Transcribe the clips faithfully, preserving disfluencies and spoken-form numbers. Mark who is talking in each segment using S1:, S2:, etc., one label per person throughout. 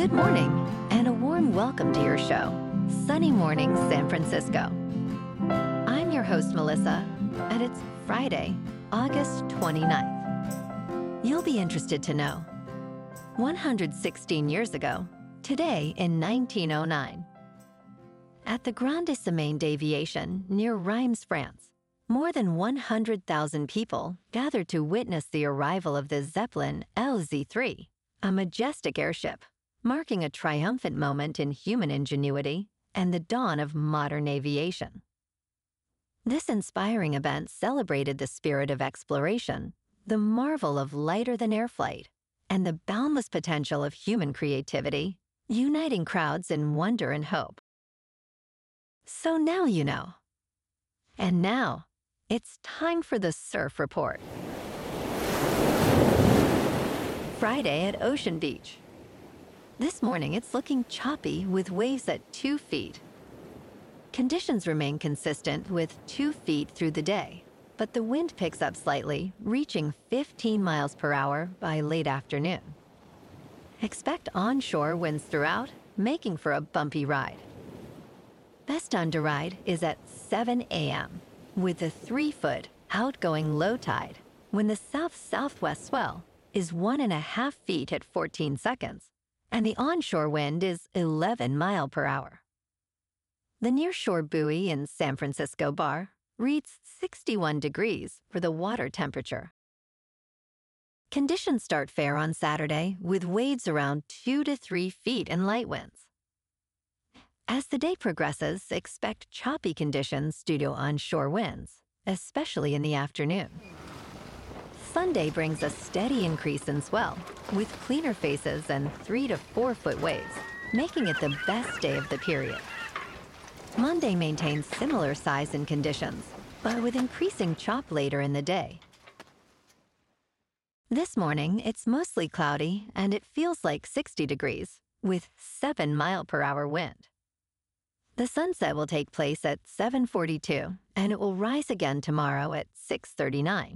S1: Good morning, and a warm welcome to your show, Sunny Morning San Francisco. I'm your host, Melissa, and it's Friday, August twenty-ninth. You'll be interested to know, one hundred sixteen years ago, today in nineteen oh nine, at the Grande Semaine d'Aviation near Reims, France, more than one hundred thousand people gathered to witness the arrival of the Zeppelin L Z three, a majestic airship, marking a triumphant moment in human ingenuity and the dawn of modern aviation. This inspiring event celebrated the spirit of exploration, the marvel of lighter-than-air flight, and the boundless potential of human creativity, uniting crowds in wonder and hope. So now you know. And now, it's time for the Surf Report. Friday at Ocean Beach. This morning, it's looking choppy with waves at two feet. Conditions remain consistent with two feet through the day, but the wind picks up slightly, reaching fifteen miles per hour by late afternoon. Expect onshore winds throughout, making for a bumpy ride. Best time to ride is at seven a.m. with a three-foot outgoing low tide when the south-southwest swell is one and a half feet at fourteen seconds, and the onshore wind is eleven mile per hour. The nearshore buoy in San Francisco Bar reads sixty-one degrees for the water temperature. Conditions start fair on Saturday with waves around two to three feet and light winds. As the day progresses, expect choppy conditions due to onshore winds, especially in the afternoon. Sunday brings a steady increase in swell, with cleaner faces and three to four foot waves, making it the best day of the period. Monday maintains similar size and conditions, but with increasing chop later in the day. This morning, it's mostly cloudy and it feels like sixty degrees, with seven mile per hour wind. The sunset will take place at seven forty-two, and it will rise again tomorrow at six thirty-nine.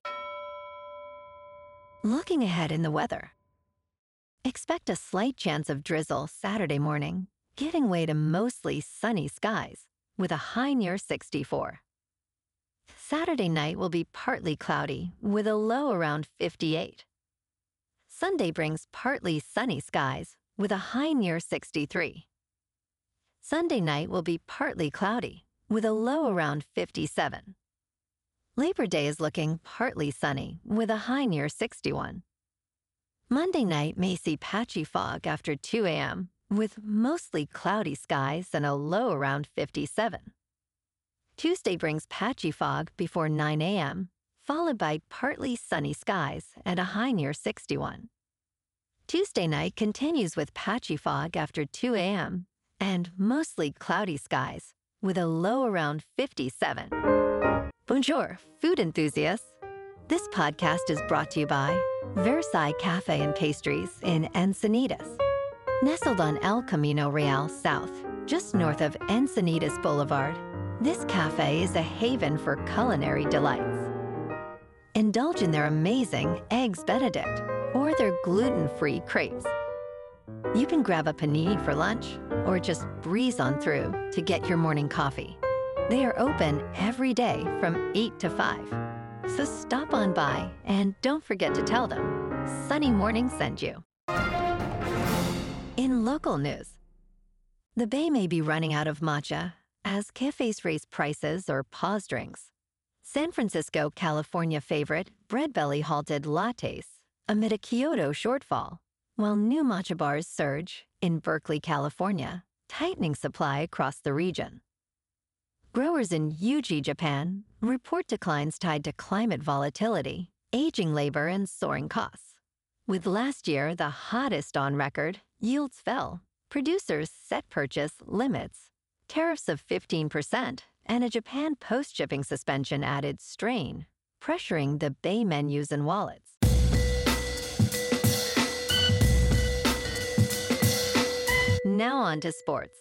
S1: Looking ahead in the weather. Expect a slight chance of drizzle Saturday morning, giving way to mostly sunny skies, with a high near sixty-four. Saturday night will be partly cloudy, with a low around fifty-eight. Sunday brings partly sunny skies, with a high near sixty-three. Sunday night will be partly cloudy, with a low around fifty-seven. Labor Day is looking partly sunny, with a high near sixty-one. Monday night may see patchy fog after two a.m., with mostly cloudy skies and a low around fifty-seven. Tuesday brings patchy fog before nine a.m., followed by partly sunny skies and a high near sixty-one. Tuesday night continues with patchy fog after two a.m., and mostly cloudy skies, with a low around fifty-seven. Bonjour, food enthusiasts. This podcast is brought to you by Versailles Cafe and Pastries in Encinitas. Nestled on El Camino Real South, just north of Encinitas Boulevard, this cafe is a haven for culinary delights. Indulge in their amazing Eggs Benedict or their gluten-free crepes. You can grab a panini for lunch or just breeze on through to get your morning coffee. They are open every day from eight to five. So stop on by and don't forget to tell them Sunny Morning sent you. In local news, the Bay may be running out of matcha as cafes raise prices or pause drinks. San Francisco, California favorite Bread Belly halted lattes amid a Kyoto shortfall, while new matcha bars surge in Berkeley, California, tightening supply across the region. Growers in Uji, Japan, report declines tied to climate volatility, aging labor, and soaring costs. With last year the hottest on record, yields fell. Producers set purchase limits. Tariffs of fifteen percent and a Japan post-shipping suspension added strain, pressuring the Bay menus and wallets. Now on to sports.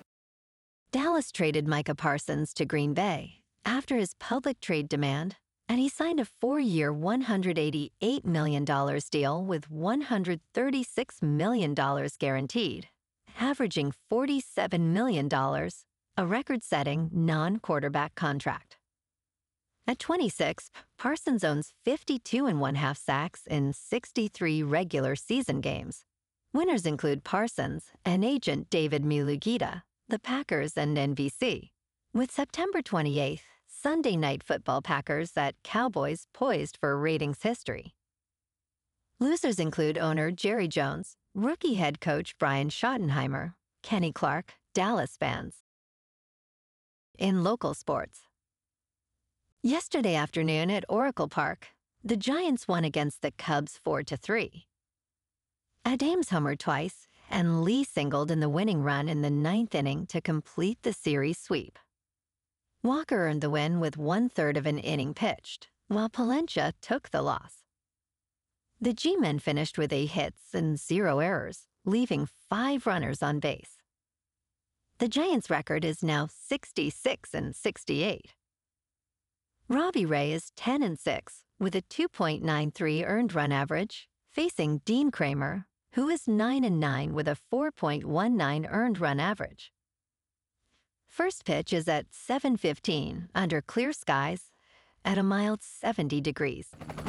S1: Dallas traded Micah Parsons to Green Bay after his public trade demand and he signed a four-year, one hundred eighty-eight million dollars deal with one hundred thirty-six million dollars guaranteed, averaging forty-seven million dollars, a record-setting non-quarterback contract. At twenty-six, Parsons owns fifty-two and one half sacks in sixty-three regular season games. Winners include Parsons and agent David Mulugita, the Packers, and N B C. With September twenty-eighth, Sunday Night Football Packers at Cowboys poised for ratings history. Losers include owner Jerry Jones, rookie head coach Brian Schottenheimer, Kenny Clark, Dallas fans. In local sports. Yesterday afternoon at Oracle Park, the Giants won against the Cubs four to three. Adams homered twice, and Lee singled in the winning run in the ninth inning to complete the series sweep. Walker earned the win with one-third of an inning pitched, while Palencia took the loss. The G-men finished with eight hits and zero errors, leaving five runners on base. The Giants' record is now sixty-six and sixty-eight. Robbie Ray is ten and six with a two point nine three earned run average, facing Dean Kramer, who is nine and nine with a four point one nine earned run average. First pitch is at seven fifteen under clear skies at a mild seventy degrees.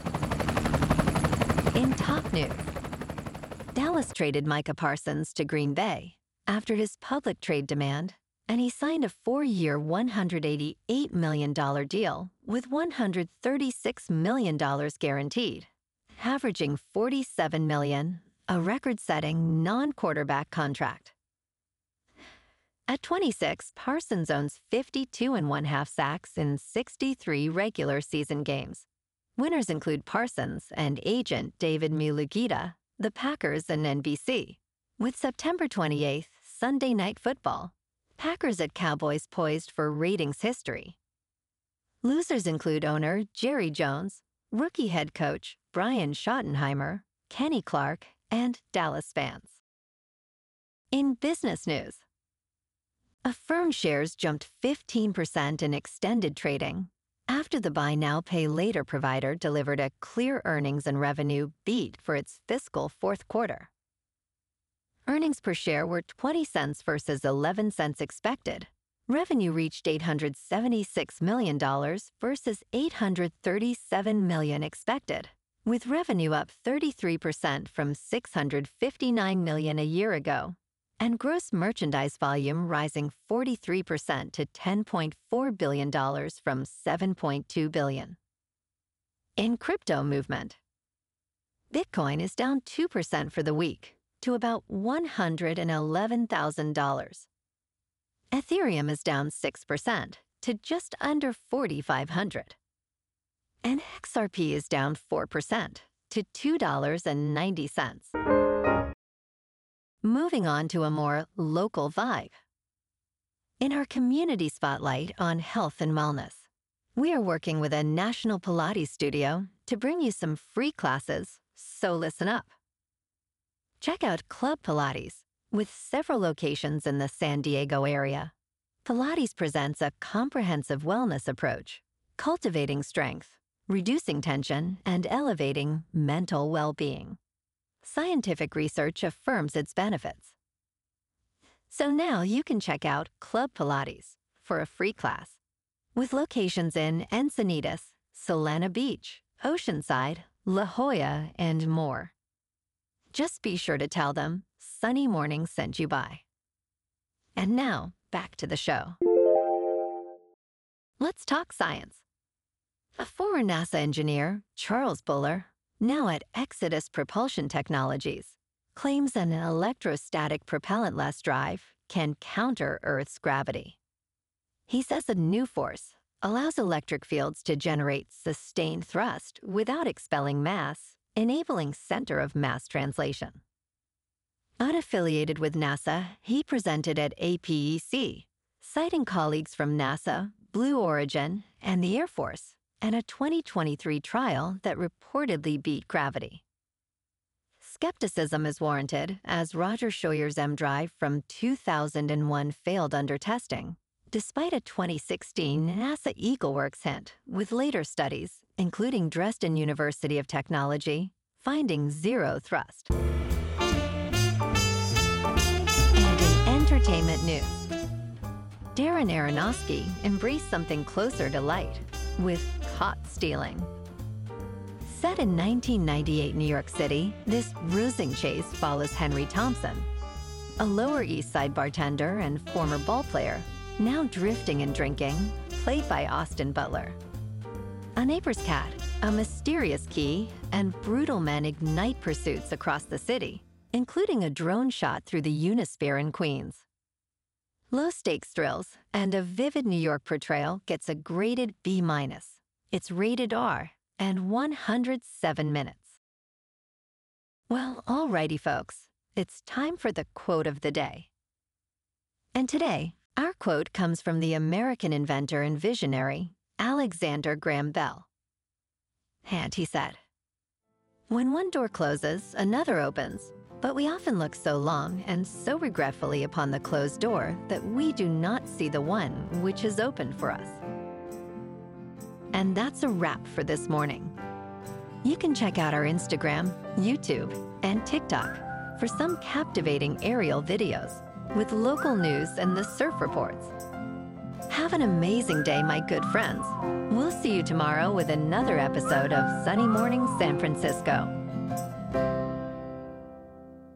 S1: In top news, Dallas traded Micah Parsons to Green Bay after his public trade demand, and he signed a four-year, one hundred eighty-eight million dollars deal with one hundred thirty-six million dollars guaranteed, averaging forty-seven million dollars, a record-setting non-quarterback contract. At twenty-six, Parsons owns fifty-two and one half sacks in sixty-three regular season games. Winners include Parsons and agent David Mulugita, the Packers, and N B C. With September twenty-eighth, Sunday Night Football, Packers at Cowboys poised for ratings history. Losers include owner Jerry Jones, rookie head coach Brian Schottenheimer, Kenny Clark, and Dallas fans. In business news, Affirm shares jumped fifteen percent in extended trading after the buy now, pay later provider delivered a clear earnings and revenue beat for its fiscal fourth quarter. Earnings per share were twenty cents versus eleven cents expected. Revenue reached eight hundred seventy-six million dollars versus eight hundred thirty-seven million dollars expected, with revenue up thirty-three percent from six hundred fifty-nine million dollars a year ago, and gross merchandise volume rising forty-three percent to ten point four billion dollars from seven point two billion dollars. In crypto movement, Bitcoin is down two percent for the week to about one hundred eleven thousand dollars. Ethereum is down six percent to just under forty-five hundred dollars. And X R P is down four percent to two dollars and ninety cents. Moving on to a more local vibe. In our community spotlight on health and wellness, we are working with a national Pilates studio to bring you some free classes, so listen up. Check out Club Pilates, with several locations in the San Diego area. Pilates presents a comprehensive wellness approach, cultivating strength, reducing tension, and elevating mental well-being. Scientific research affirms its benefits. So now you can check out Club Pilates for a free class, with locations in Encinitas, Solana Beach, Oceanside, La Jolla, and more. Just be sure to tell them Sunny Morning sent you by. And now, back to the show. Let's talk science. A former NASA engineer, Charles Buller, now at Exodus Propulsion Technologies, claims an electrostatic propellantless drive can counter Earth's gravity. He says a new force allows electric fields to generate sustained thrust without expelling mass, enabling center of mass translation. Unaffiliated with NASA, he presented at A P E C, citing colleagues from NASA, Blue Origin, and the Air Force, and a twenty twenty-three trial that reportedly beat gravity. Skepticism is warranted as Roger Schoyer's M drive from two thousand one failed under testing, despite a twenty sixteen NASA EagleWorks hint, with later studies, including Dresden University of Technology, finding zero thrust. And in entertainment news, Darren Aronofsky embraced something closer to light with Caught Stealing. Set in nineteen ninety-eight New York City, this bruising chase follows Henry Thompson, a Lower East Side bartender and former ballplayer, now drifting and drinking, played by Austin Butler. A neighbor's cat, a mysterious key, and brutal men ignite pursuits across the city, including a drone shot through the Unisphere in Queens. Low-stakes thrills and a vivid New York portrayal gets a graded B minus. It's rated R and one hundred seven minutes. Well, alrighty, folks. It's time for the quote of the day. And today, our quote comes from the American inventor and visionary, Alexander Graham Bell. And he said, "When one door closes, another opens, but we often look so long and so regretfully upon the closed door that we do not see the one which is open for us." And that's a wrap for this morning. You can check out our Instagram, YouTube, and TikTok for some captivating aerial videos with local news and the surf reports. Have an amazing day, my good friends. We'll see you tomorrow with another episode of Sunny Morning San Francisco.